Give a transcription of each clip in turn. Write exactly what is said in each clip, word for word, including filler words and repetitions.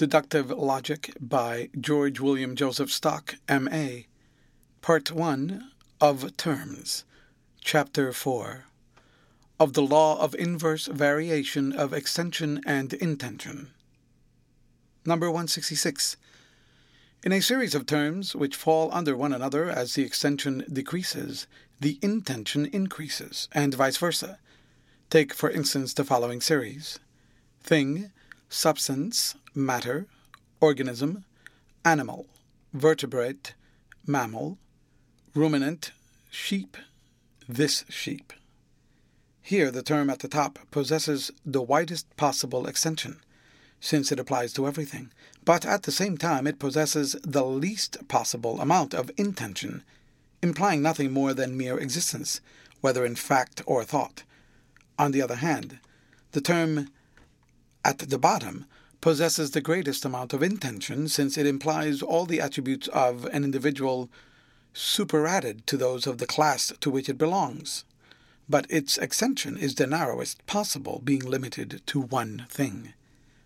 Deductive Logic by George William Joseph Stock, M A Part one of Terms, Chapter four of the Law of Inverse Variation of Extension and Intension. Number one sixty-six. In a series of terms which fall under one another as the extension decreases, the intension increases, and vice versa. Take, for instance, the following series: thing, substance, matter, organism, animal, vertebrate, mammal, ruminant, sheep, this sheep. Here the term at the top possesses the widest possible extension, since it applies to everything, but at the same time it possesses the least possible amount of intension, implying nothing more than mere existence, whether in fact or thought. On the other hand, the term at the bottom possesses the greatest amount of intension, since it implies all the attributes of an individual superadded to those of the class to which it belongs. But its extension is the narrowest possible, being limited to one thing.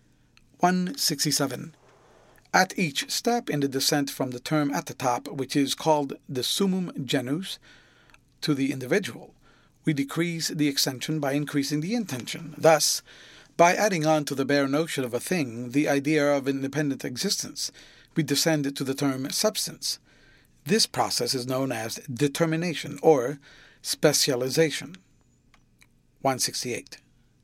one sixty-seven. At each step in the descent from the term at the top, which is called the summum genus, to the individual, we decrease the extension by increasing the intension. Thus, by adding on to the bare notion of a thing the idea of independent existence, we descend to the term substance. This process is known as determination or specialization. one sixty-eight.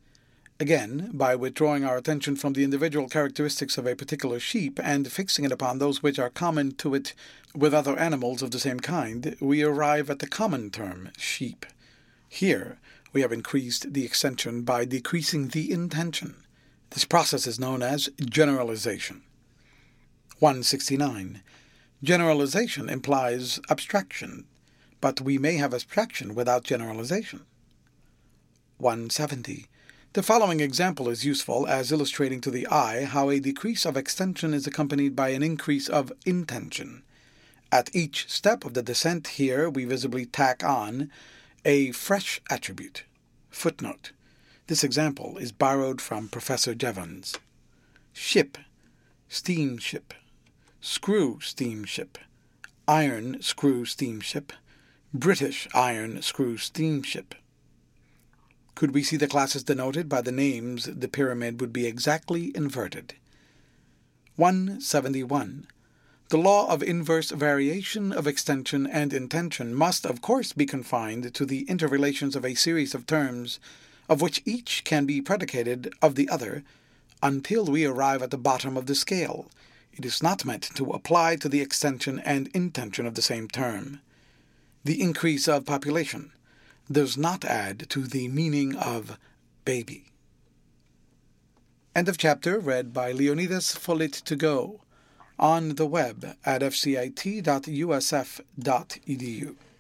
Again, by withdrawing our attention from the individual characteristics of a particular sheep and fixing it upon those which are common to it with other animals of the same kind, we arrive at the common term, sheep. Here, we have increased the extension by decreasing the intention. This process is known as generalization. one sixty-nine. Generalization implies abstraction, but we may have abstraction without generalization. one seventy. The following example is useful as illustrating to the eye how a decrease of extension is accompanied by an increase of intention. At each step of the descent here we visibly tack on a fresh attribute. Footnote. This example is borrowed from Professor Jevons. Ship, steamship, screw steamship, iron screw steamship, British iron screw steamship. Could we see the classes denoted by the names, the pyramid would be exactly inverted. one seventy-one. The law of inverse variation of extension and intension must, of course, be confined to the interrelations of a series of terms, of which each can be predicated of the other, until we arrive at the bottom of the scale. It is not meant to apply to the extension and intension of the same term. The increase of population does not add to the meaning of baby. End of chapter, read by Leonidas Folit to go, on the web at f c i t dot u s f dot e d u.